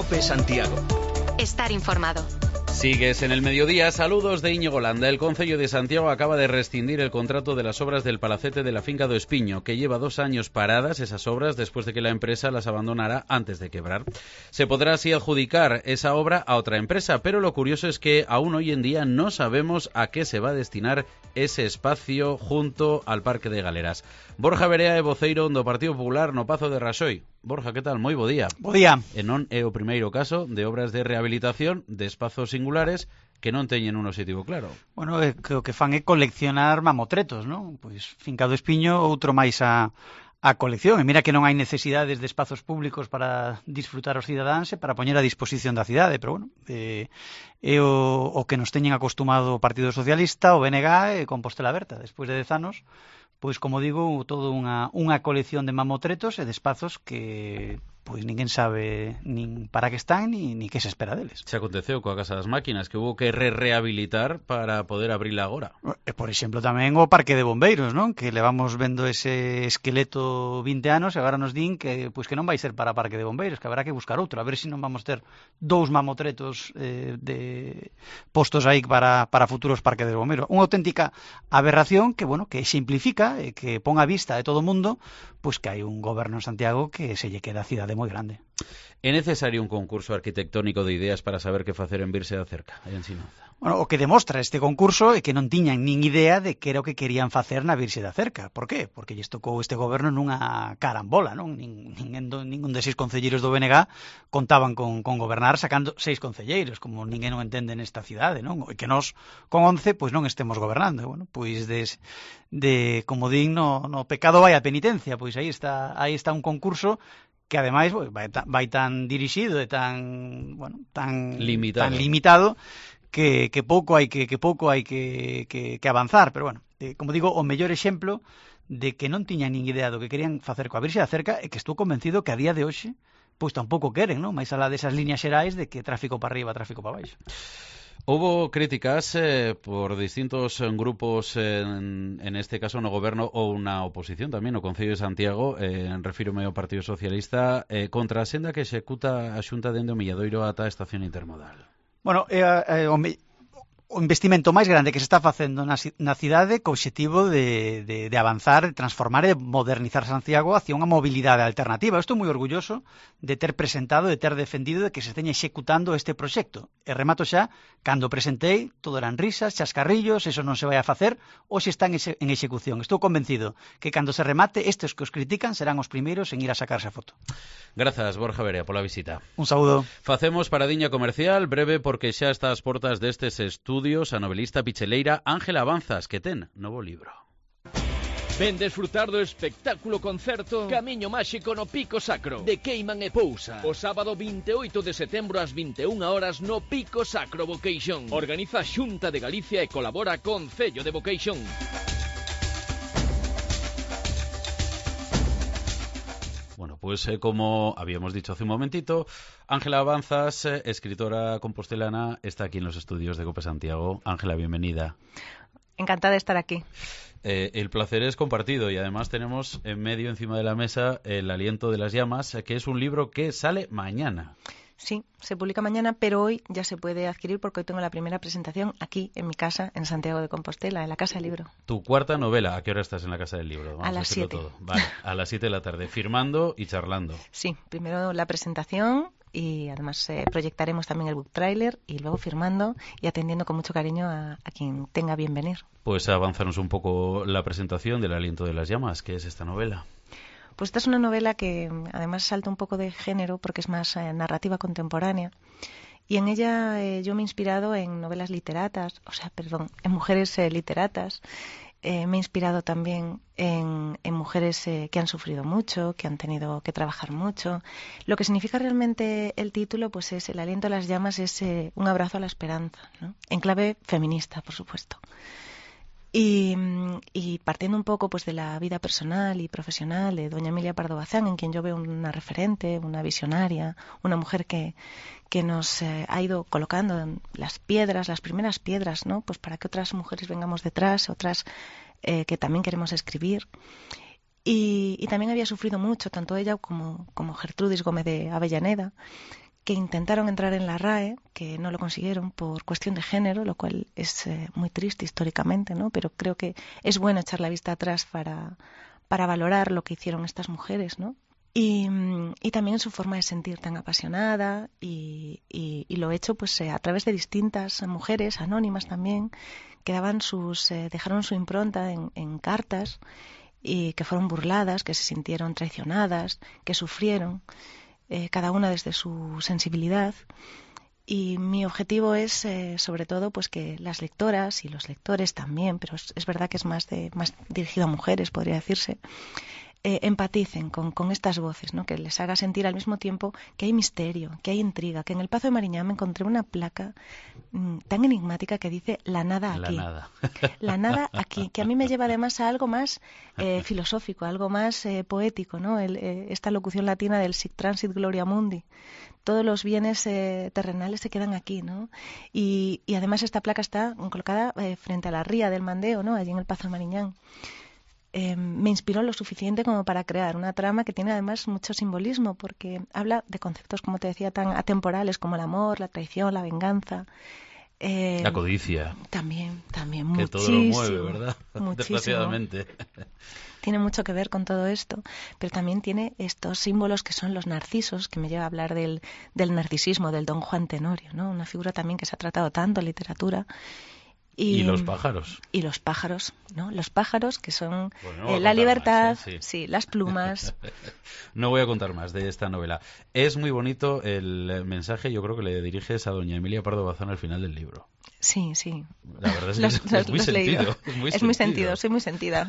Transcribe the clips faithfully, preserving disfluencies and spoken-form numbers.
COPE Santiago. Estar informado. Sigues en el mediodía. Saludos de Íñigo Landa. El Concello de Santiago acaba de rescindir el contrato de las obras del palacete de la finca do Espiño, que lleva dos años paradas esas obras después de que la empresa las abandonara antes de quebrar. Se podrá así adjudicar esa obra a otra empresa, pero lo curioso es que aún hoy en día no sabemos a qué se va a destinar ese espacio junto al Parque de Galeras. Borja Verea é voceiro do Partido Popular no Pazo de Raxoi. Borja, que tal? Moi bo día. Bo día. E non é o primeiro caso de obras de rehabilitación de espazos singulares que non teñen un objetivo claro. Bueno, é que o que fan é coleccionar mamotretos, non? Pois finca do Espiño, outro máis a, a colección. E mira que non hai necesidades de espazos públicos para disfrutar os cidadáns e para poñer a disposición da cidade, pero bueno, eh, é o, o que nos teñen acostumado o Partido Socialista, o B N G e Compostela Aberta. Despois de dez anos, pois, como digo, todo unha, unha colección de mamotretos e de espazos que pois ninguén sabe nin para que están ni, ni que se espera deles. Se aconteceu coa Casa das Máquinas, que hubo que re-rehabilitar para poder abrila agora. E, por exemplo, tamén o Parque de Bombeiros, non? Que levamos vendo ese esqueleto vinte anos e agora nos din que pois que non vai ser para Parque de Bombeiros, que habrá que buscar outro, a ver se non vamos ter dous mamotretos eh, de postos aí para, para futuros Parques de Bombeiros. Unha auténtica aberración que, bueno, que simplifica e que pon a vista de todo o mundo pois que hai un goberno en Santiago que se lle queda a cidade moi grande. É necesario un concurso arquitectónico de ideas para saber que facer en Virse da Cerca, en Sinonza? Bueno, o que demostra este concurso é que non tiñan nin idea de que era o que querían facer na Virse da Cerca. Por qué? Porque lles tocou este goberno nunha carambola, non? Nin, nin, ningún de seis concelleiros do B N G contaban con, con gobernar sacando seis concelleiros, como ninguén non entende nesta cidade, non? E que nós, con once, pois non estemos gobernando. Bueno, pois de, de como din, no, no pecado vai a penitencia, pois aí está, aí está un concurso que ademais vai, vai tan dirixido e tan, bueno, tan limitado, tan limitado que, que pouco hai que, que pouco hai que, que, que avanzar, pero bueno, eh, como digo, o mellor exemplo de que non tiñan nin idea do que querían facer coa Virxe da Cerca é que estou convencido que a día de hoxe pois tampouco queren, non? Mais alá desas líneas xerais de que tráfico para arriba, tráfico para baixo. Hubo críticas eh, por distintos eh, grupos, eh, en, en este caso no goberno ou na oposición tamén, no Concello de Santiago, eh, refírome ao Partido Socialista, eh, contra a senda que executa a Xunta dende o Milladoiro ata a estación intermodal. Bueno, eh, eh, o, me, o investimento máis grande que se está facendo na, na cidade co obxectivo de, de, de avanzar, de transformar e de modernizar Santiago hacia unha mobilidade alternativa. Estou moi orgulloso de ter presentado, de ter defendido de que se teña executando este proxecto. E remato xa, cando presentei, todo eran risas, chascarrillos, eso non se vai a facer, hoxe están en execución. Estou convencido que cando se remate, estes que os critican serán os primeiros en ir a sacarse a foto. Grazas, Borja Verea, pola visita. Un saúdo. Facemos paradiña comercial, breve, porque xa está ás portas destes estudios a novelista picheleira Ángela Avanzas, que ten novo libro. Ven desfrutar do espectáculo concerto Camiño Máxico no Pico Sacro de Queiman e Pousa o sábado vinte e oito de setembro ás vinte e unha horas no Pico Sacro Boqueixón. Organiza Xunta de Galicia e colabora Concello de Boqueixón. Bueno, pues eh, como habíamos dicho hace un momentito, Ángela Avanzas, eh, escritora compostelana, está aquí en los estudios de COPE Santiago. Ángela, bienvenida. Encantada de estar aquí. Eh, el placer es compartido y además tenemos en medio, encima de la mesa, El aliento de las llamas, que es un libro que sale mañana. Sí, se publica mañana, pero hoy ya se puede adquirir porque hoy tengo la primera presentación aquí en mi casa, en Santiago de Compostela, en la Casa del Libro. Tu cuarta novela, ¿a qué hora estás en la Casa del Libro? Vamos a las siete. Todo. Vale, a las siete de la tarde, firmando y charlando. Sí, primero la presentación y además eh, proyectaremos también el book trailer y luego firmando y atendiendo con mucho cariño a, a quien tenga bien venir. Pues avanzarnos un poco la presentación del aliento de las llamas, ¿qué es esta novela? Pues esta es una novela que además salta un poco de género porque es más eh, narrativa contemporánea y en ella eh, yo me he inspirado en novelas literatas, o sea, perdón, en mujeres eh, literatas. Eh, me he inspirado también en, en mujeres eh, que han sufrido mucho, que han tenido que trabajar mucho. Lo que significa realmente el título, pues es El aliento de las llamas, es eh, un abrazo a la esperanza, ¿no? En clave feminista, por supuesto. Y, y partiendo un poco pues de la vida personal y profesional de doña Emilia Pardo Bazán, en quien yo veo una referente, una visionaria, una mujer que, que nos eh, ha ido colocando en las piedras, las primeras piedras, ¿no? Pues para que otras mujeres vengamos detrás, otras eh, que también queremos escribir. Y, y también había sufrido mucho, tanto ella como, como Gertrudis Gómez de Avellaneda, que intentaron entrar en la R A E, que no lo consiguieron por cuestión de género, lo cual es eh, muy triste históricamente, ¿no? Pero creo que es bueno echar la vista atrás para, para valorar lo que hicieron estas mujeres, ¿no? Y, y también su forma de sentir tan apasionada y, y, y lo hecho pues eh, a través de distintas mujeres anónimas también que daban sus, eh, dejaron su impronta en, en cartas y que fueron burladas, que se sintieron traicionadas, que sufrieron, eh, cada una desde su sensibilidad. Y mi objetivo es, eh, sobre todo, pues que las lectoras y los lectores también, pero es, es verdad que es más, de, más dirigido a mujeres, podría decirse, Eh, empaticen con, con estas voces, ¿no? Que les haga sentir al mismo tiempo que hay misterio, que hay intriga, que en el Pazo de Mariñán me encontré una placa mmm, tan enigmática que dice la nada aquí. La nada. La nada aquí, que a mí me lleva además a algo más eh, filosófico, algo más eh, poético, ¿no? El, eh, esta locución latina del sic transit gloria mundi. Todos los bienes eh, terrenales se quedan aquí, ¿no? Y, y además esta placa está colocada eh, frente a la ría del Mandeo, ¿no? Allí en el Pazo de Mariñán. Eh, me inspiró lo suficiente como para crear una trama que tiene además mucho simbolismo, porque habla de conceptos, como te decía, tan atemporales como el amor, la traición, la venganza. Eh, la codicia. También, también, que muchísimo. todo lo mueve, ¿verdad? Muchísimo. Desgraciadamente. Tiene mucho que ver con todo esto, pero también tiene estos símbolos que son los narcisos, que me lleva a hablar del, del narcisismo, del Don Juan Tenorio, ¿no? Una figura también que se ha tratado tanto en literatura. Y, y los pájaros. Y los pájaros, ¿no? Los pájaros que son bueno, eh, la libertad, más, ¿eh? Sí. sí, las plumas. No voy a contar más de esta novela. Es muy bonito el mensaje, yo creo que le diriges a doña Emilia Pardo Bazán al final del libro. Sí, sí. La verdad es que los, es, los, es muy los sentido. Es muy, es muy sentido, soy muy sentida.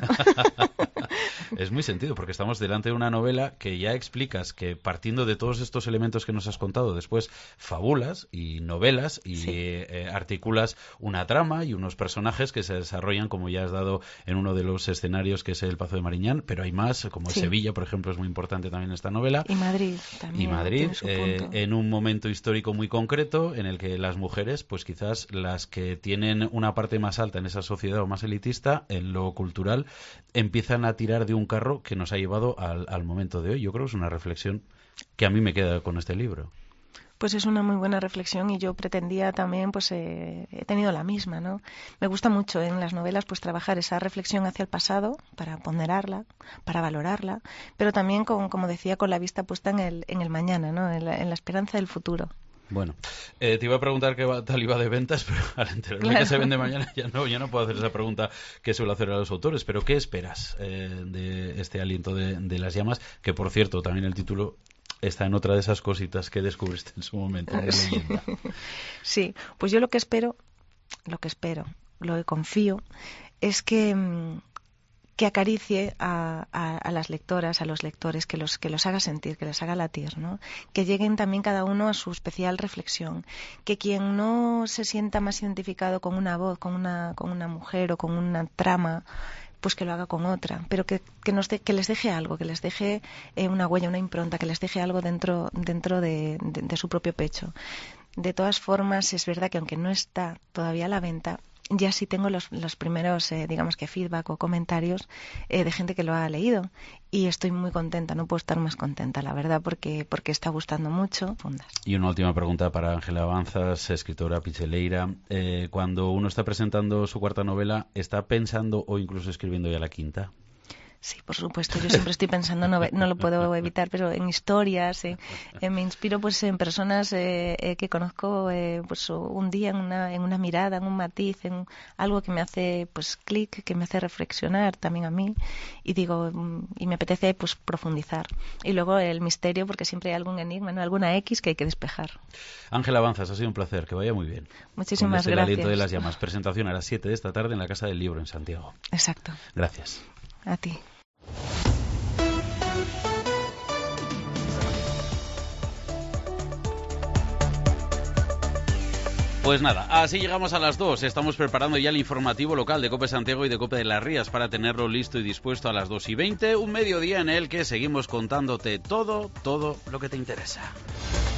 Es muy sentido, porque estamos delante de una novela que ya explicas que partiendo de todos estos elementos que nos has contado, después fabulas y novelas y sí. eh, articulas una trama y unos personajes que se desarrollan, como ya has dado en uno de los escenarios que es el Pazo de Mariñán, pero hay más, como sí. Sevilla, por ejemplo, es muy importante también esta novela. Y Madrid también. Y Madrid, eh, en un momento histórico muy concreto en el que las mujeres, pues quizás las que tienen una parte más alta en esa sociedad o más elitista, en lo cultural, empiezan a tirar de un carro que nos ha llevado al, al momento de hoy. Yo creo que es una reflexión que a mí me queda con este libro. Pues es una muy buena reflexión y yo pretendía también, pues eh, he tenido la misma, ¿no? Me gusta mucho en las novelas pues trabajar esa reflexión hacia el pasado para ponderarla, para valorarla, pero también, con, como decía, con la vista puesta en el, en el mañana, ¿no? En la, en la esperanza del futuro. Bueno, eh, te iba a preguntar qué tal iba de ventas, pero al enterarme claro. que se vende mañana ya no, ya no puedo hacer esa pregunta que suelo hacer a los autores. Pero ¿qué esperas eh, de este aliento de, de las llamas? Que, por cierto, también el título está en otra de esas cositas que descubriste en su momento en la leyenda. Sí, pues yo lo que espero, lo que espero, lo que confío, es que... que acaricie a, a, a las lectoras, a los lectores, que los, que los haga sentir, que les haga latir, ¿no? Que lleguen también cada uno a su especial reflexión, que quien no se sienta más identificado con una voz, con una, con una mujer o con una trama, pues que lo haga con otra, pero que, que, nos de, que les deje algo, que les deje eh, una huella, una impronta, que les deje algo dentro, dentro de, de, de su propio pecho. De todas formas, es verdad que aunque no está todavía a la venta, ya sí tengo los, los primeros, eh, digamos que feedback o comentarios eh, de gente que lo ha leído y estoy muy contenta, no puedo estar más contenta, la verdad, porque porque está gustando mucho. Fundas. Y una última pregunta para Ángela Avanzas, escritora picheleira. Eh, cuando uno está presentando su cuarta novela, ¿está pensando o incluso escribiendo ya la quinta? Sí, por supuesto, yo siempre estoy pensando, no, no lo puedo evitar, pero en historias, eh, eh, me inspiro pues en personas eh, eh, que conozco eh, pues un día en una, en una mirada, en un matiz, en algo que me hace pues clic, que me hace reflexionar también a mí y digo, y me apetece pues profundizar. Y luego el misterio, porque siempre hay algún enigma, ¿no? Alguna X que hay que despejar. Ángela Avanzas, ha sido un placer, que vaya muy bien. Muchísimas Con gracias. El aliento de las llamas, presentación a las siete de esta tarde en la Casa del Libro en Santiago. Exacto. Gracias. A ti. Pues nada, así llegamos a las dos. Estamos preparando ya el informativo local de COPE Santiago y de COPE de las Rías para tenerlo listo y dispuesto a las dos y veinte. Un mediodía en el que seguimos contándote todo, todo lo que te interesa.